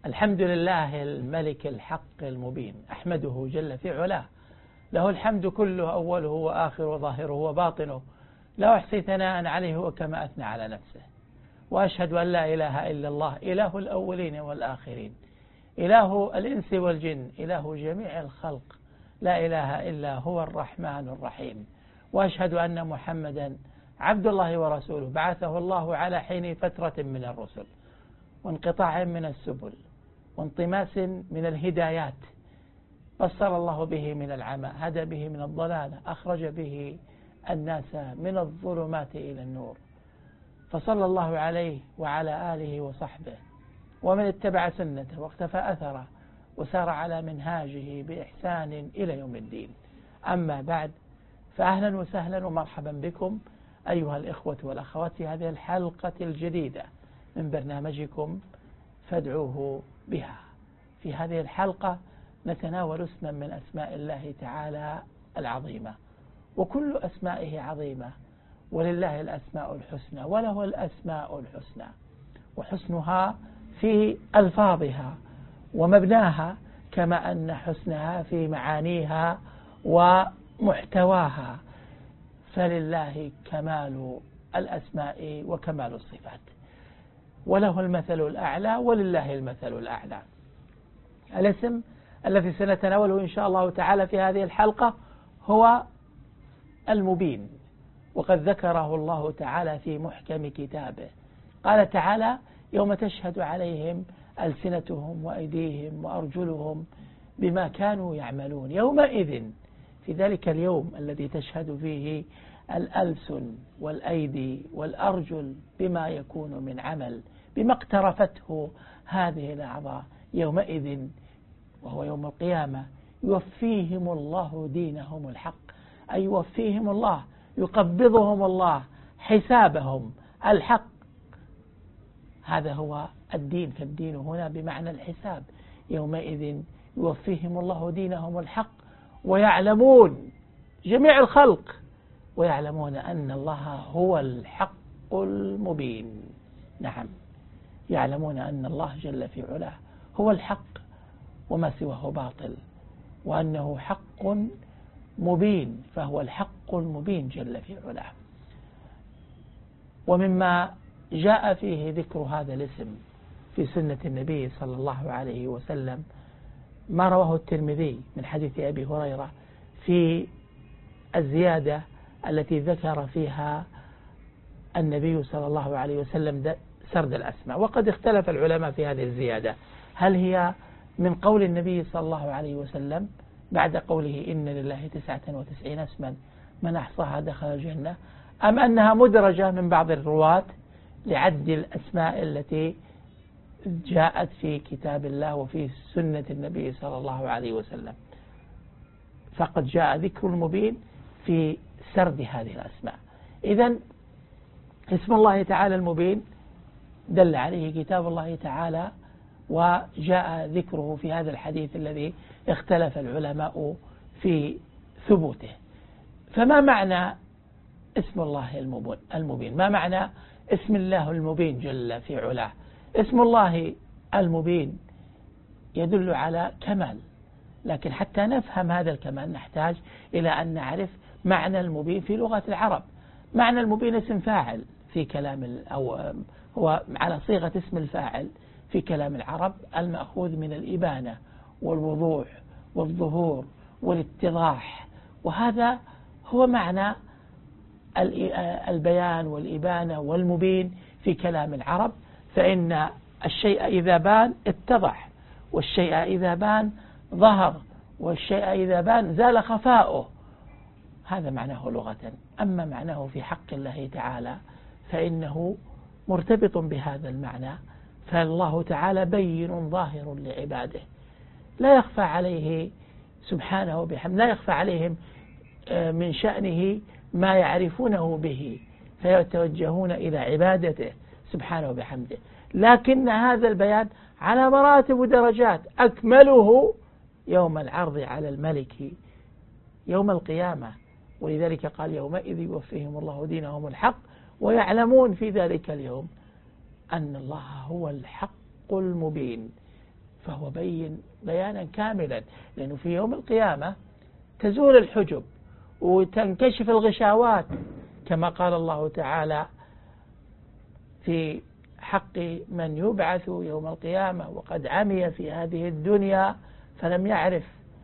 الحمد لله الملك الحق المبين، أحمده جل في علاه، له الحمد كله أوله وآخره وظاهره وباطنه، لا أحصي ثناء عليه وكما أثنى على نفسه. وأشهد أن لا إله إلا الله، إله الأولين والآخرين، إله الإنس والجن، إله جميع الخلق، لا إله إلا هو الرحمن الرحيم. وأشهد أن محمدا عبد الله ورسوله، بعثه الله على حين فترة من الرسل وانقطاع من السبل وانطماس من الهدايات، بصر الله به من العمى، هدى به من الضلالة، أخرج به الناس من الظلمات إلى النور. فصلى الله عليه وعلى آله وصحبه ومن اتبع سنته واقتفى أثره وسار على منهاجه بإحسان إلى يوم الدين. أما بعد، فأهلا وسهلا ومرحبا بكم أيها الإخوة والأخوات في هذه الحلقة الجديدة من برنامجكم فادعوه بها. في هذه الحلقة نتناول اسما من أسماء الله تعالى العظيمة، وكل أسمائه عظيمة، ولله الأسماء الحسنى، وله الأسماء الحسنى، وحسنها في ألفاظها ومبناها، كما أن حسنها في معانيها ومحتواها. فلله كمال الأسماء وكمال الصفات، وله المثل الأعلى، ولله المثل الأعلى. الاسم الذي سنتناوله إن شاء الله تعالى في هذه الحلقة هو المبين، وقد ذكره الله تعالى في محكم كتابه. قال تعالى: يوم تشهد عليهم ألسنتهم وأيديهم وأرجلهم بما كانوا يعملون. يومئذ، في ذلك اليوم الذي تشهد فيه الألسن والأيدي والأرجل بما يكون من عمل، بما اقترفته هذه الأعضاء، يومئذ وهو يوم القيامة يوفيهم الله دينهم الحق، أي يوفيهم الله، يقبضهم الله حسابهم الحق. هذا هو الدين، فالدين هنا بمعنى الحساب. يومئذ يوفيهم الله دينهم الحق، ويعلمون جميع الخلق، ويعلمون أن الله هو الحق المبين. نعم، يعلمون أن الله جل في علاه هو الحق وما سواه باطل، وأنه حق مبين، فهو الحق المبين جل في علاه. ومما جاء فيه ذكر هذا الاسم في سنة النبي صلى الله عليه وسلم ما رواه الترمذي من حديث أبي هريرة في الزيادة التي ذكر فيها النبي صلى الله عليه وسلم سرد الأسماء. وقد اختلف العلماء في هذه الزيادة، هل هي من قول النبي صلى الله عليه وسلم بعد قوله إن لله 99 اسما من أحصاها دخل الجنة، أم أنها مدرجة من بعض الرواة لعد الأسماء التي جاءت في كتاب الله وفي سنة النبي صلى الله عليه وسلم. فقد جاء ذكر المبين في سرد هذه الأسماء. إذن اسم الله تعالى المبين دل عليه كتاب الله تعالى، وجاء ذكره في هذا الحديث الذي اختلف العلماء في ثبوته. فما معنى اسم الله المبين؟ ما معنى اسم الله المبين جل في علاه؟ اسم الله المبين يدل على كمال، لكن حتى نفهم هذا الكمال نحتاج إلى أن نعرف معنى المبين في لغة العرب. معنى المبين اسم فاعل في كلام، أو هو على صيغة اسم الفاعل في كلام العرب، المأخوذ من الإبانة والوضوح والظهور والاتضاح، وهذا هو معنى البيان والإبانة والمبين في كلام العرب. فإن الشيء إذا بان اتضح، والشيء إذا بان ظهر، والشيء إذا بان زال خفاؤه. هذا معناه لغة. أما معناه في حق الله تعالى فإنه مرتبط بهذا المعنى، فالله تعالى بين ظاهر لعباده، لا يخفى عليه سبحانه وبحمده، لا يخفى عليهم من شأنه ما يعرفونه به، فيتوجهون إلى عبادته سبحانه وبحمده. لكن هذا البيان على مراتب ودرجات، أكمله يوم العرض على الملك يوم القيامة. ولذلك قال: يومئذ يوفيهم الله دينهم الحق، ويعلمون في ذلك اليوم أن الله هو الحق المبين. فهو بين بيانا كاملا، لأنه في يوم القيامة تزول الحجب وتنكشف الغشاوات، كما قال الله تعالى في حق من يبعث يوم القيامة وقد عمي في هذه الدنيا فلم يعرف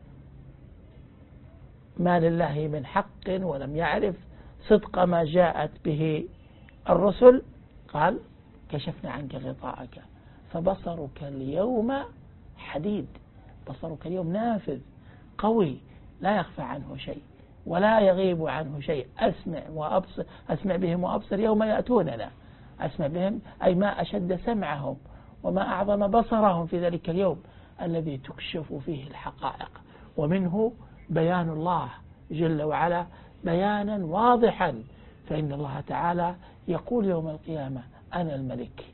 ما لله من حق ولم يعرف صدق ما جاءت به الرسل. قال كشفنا عنك غطاءك فبصرك اليوم حديد، بصرك اليوم نافذ قوي لا يخفى عنه شيء ولا يغيب عنه شيء. أسمع بهم وأبصر يوم يأتوننا، أسمع بهم أي ما أشد سمعهم وما أعظم بصرهم في ذلك اليوم الذي تكشف فيه الحقائق، ومنه بيان الله جل وعلا بيانا واضحا. فإن الله تعالى يقول يوم القيامة أنا الملك،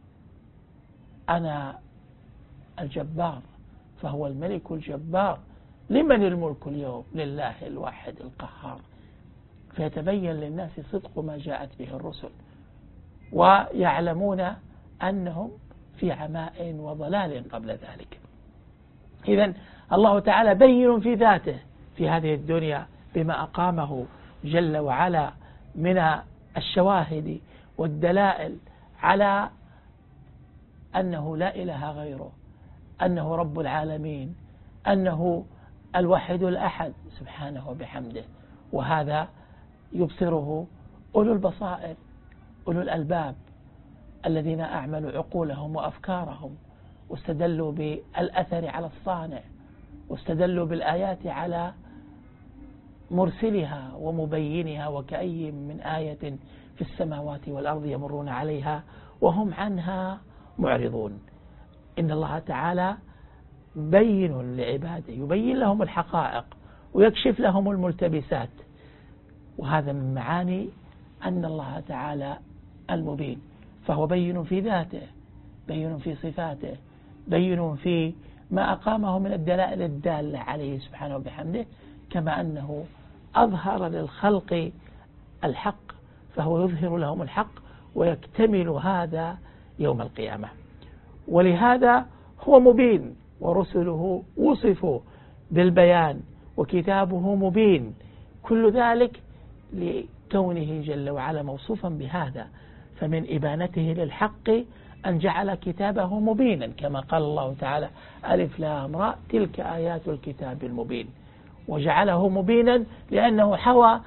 أنا الجبار، فهو الملك الجبار. لمن الملك اليوم؟ لله الواحد القهار. فيتبين للناس صدق ما جاءت به الرسل، ويعلمون أنهم في عماء وضلال قبل ذلك. إذن الله تعالى بين في ذاته في هذه الدنيا بما أقامه جل وعلا من الشواهد والدلائل على أنه لا إله غيره، أنه رب العالمين، أنه الواحد الأحد سبحانه وبحمده. وهذا يبصره أولو البصائر، أولو الألباب الذين أعملوا عقولهم وأفكارهم واستدلوا بالأثر على الصانع، واستدلوا بالآيات على مرسلها ومبينها. وكأي من آية في السماوات والأرض يمرون عليها وهم عنها معرضون. إن الله تعالى بين لعباده، يبين لهم الحقائق ويكشف لهم الملتبسات. وهذا من معاني أن الله تعالى المبين، فهو بين في ذاته، بين في صفاته، بين في ما أقامه من الدلائل الدالة عليه سبحانه وبحمده، كما أنه أظهر للخلق الحق فهو يظهر لهم الحق، ويكتمل هذا يوم القيامة. ولهذا هو مبين، ورسله وصفوا بالبيان، وكتابه مبين. كل ذلك لكونه جل وعلا موصوفا بهذا. فمن إبانته للحق أن جعل كتابه مبينا، كما قال الله تعالى ألف لام راء تلك آيات الكتاب المبين. وجعله مبينا لأنه حوى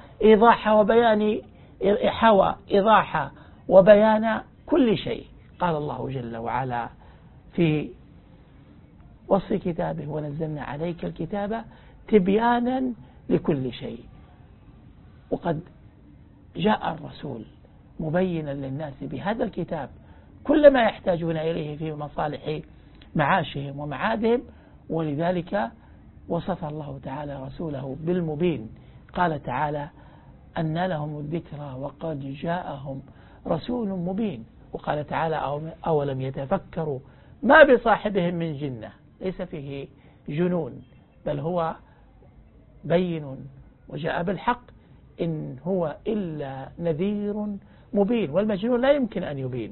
إيضاح وبيان كل شيء. قال الله جل وعلا في وصف كتابه ونزلنا عليك الكتاب تبيانا لكل شيء. وقد جاء الرسول مبينا للناس بهذا الكتاب كل ما يحتاجون إليه في مصالح معاشهم ومعادهم. ولذلك وصف الله تعالى رسوله بالمبين. قال تعالى أن لهم الذكرى وقد جاءهم رسول مبين. وقال تعالى أولم يتفكروا ما بصاحبهم من جنة، ليس فيه جنون بل هو بين وجاء بالحق، إن هو إلا نذير مبين. والمجنون لا يمكن أن يبين.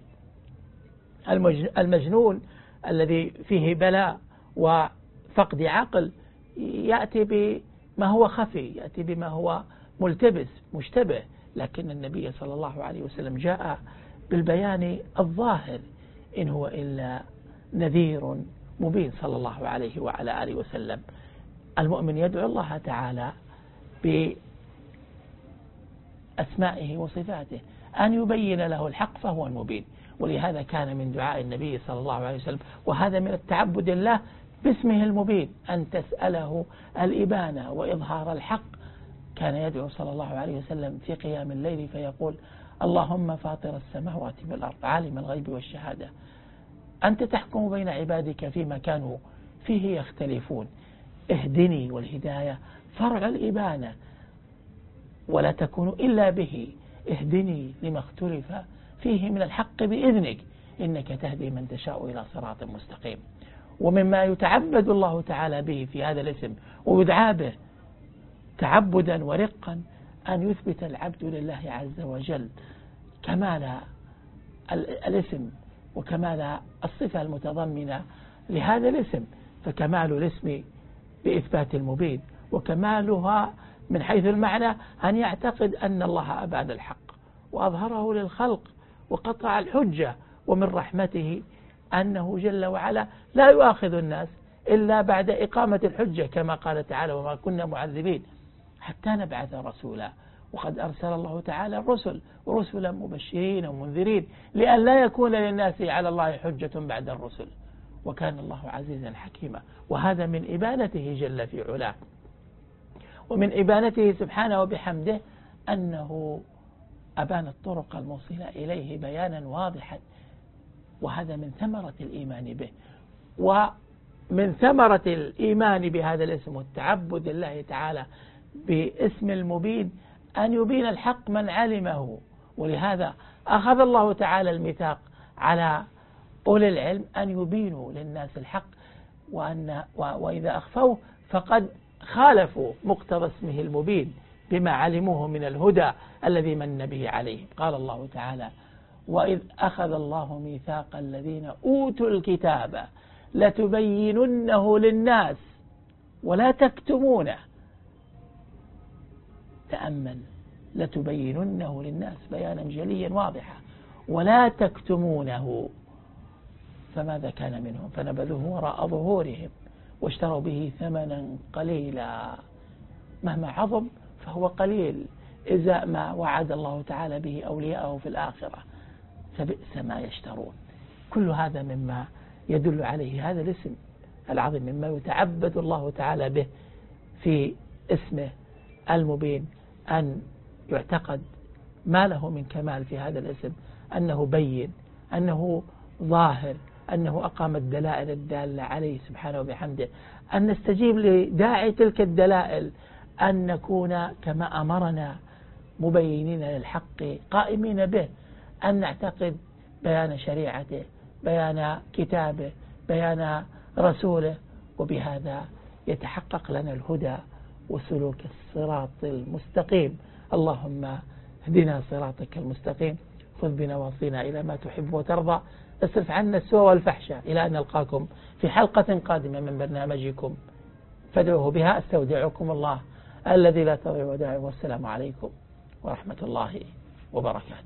المجنون الذي فيه بلاء وفقد عقل يأتي بما هو خفي، يأتي بما هو ملتبس مشتبه. لكن النبي صلى الله عليه وسلم جاء بالبيان الظاهر، إن هو إلا نذير مبين صلى الله عليه وعلى آله وسلم. المؤمن يدعو الله تعالى بأسمائه وصفاته أن يبين له الحق فهو المبين. ولهذا كان من دعاء النبي صلى الله عليه وسلم، وهذا من التعبد الله باسمه المبين، أن تسأله الإبانة وإظهار الحق. كان يدعو صلى الله عليه وسلم في قيام الليل فيقول اللهم فاطر السماوات والأرض عالم الغيب والشهادة أنت تحكم بين عبادك فيما كانوا فيه يختلفون اهدني، والهداية فرع الإبانة ولا تكون إلا به. اهدني لما اختلف فيه من الحق بإذنك إنك تهدي من تشاء إلى صراط مستقيم. ومما يتعبد الله تعالى به في هذا الاسم ويدعى به تعبدا ورقا أن يثبت العبد لله عز وجل كمال الاسم وكمال الصفة المتضمنة لهذا الاسم. فكمال الاسم بإثبات المبين، وكمالها من حيث المعنى أن يعتقد أن الله أبان الحق وأظهره للخلق وقطع الحجة، ومن رحمته أنه جل وعلا لا يؤاخذ الناس إلا بعد إقامة الحجة، كما قال تعالى: وما كنا معذبين حتى نبعث رسولا. وقد أرسل الله تعالى الرسل ورسلا مبشرين ومنذرين لأن لا يكون للناس على الله حجة بعد الرسل، وكان الله عزيزا حكيما. وهذا من إبانته جل في علاه، ومن إبانته سبحانه وبحمده أنه أبان الطرق الموصلة إليه بيانا واضحا، وهذا من ثمرة الإيمان به. ومن ثمرة الإيمان بهذا الاسم والتعبد لله تعالى باسم المبين أن يبين الحق من علمه. ولهذا أخذ الله تعالى الميثاق على أولي العلم أن يبينوا للناس الحق، وإذا أخفوه فقد خالفوا مقتضى اسمه المبين بما علموه من الهدى الذي من به عليهم. قال الله تعالى: وإذ أخذ الله ميثاق الذين أوتوا الكتاب لتبيننه للناس ولا تكتمونه. تأمل: لتبيننه للناس بيانا جليا واضحا ولا تكتمونه. فماذا كان منهم؟ فنبذوه وراء ظهورهم واشتروا به ثمنا قليلا. مهما عظم فهو قليل إزاء ما وعد الله تعالى به أولياءه في الآخرة، فبئس ما يشترون. كل هذا مما يدل عليه هذا الاسم العظيم، مما يتعبد الله تعالى به في اسمه المبين، أن يعتقد ما له من كمال في هذا الاسم، أنه بين، أنه ظاهر، أنه أقام الدلائل الدالة عليه سبحانه وبحمده، أن نستجيب لداعي تلك الدلائل، أن نكون كما أمرنا مبينين للحق قائمين به، أن نعتقد بيان شريعته، بيان كتابه، بيان رسوله، وبهذا يتحقق لنا الهدى وسلوك الصراط المستقيم. اللهم اهدنا صراطك المستقيم، خذ بنواصينا إلى ما تحب وترضى، اصرف عنا السوء والفحشاء، إلى أن نلقاكم في حلقة قادمة من برنامجكم فادعوه بها. استودعكم الله الذي لا تضيع ودائعه، والسلام عليكم ورحمة الله وبركاته.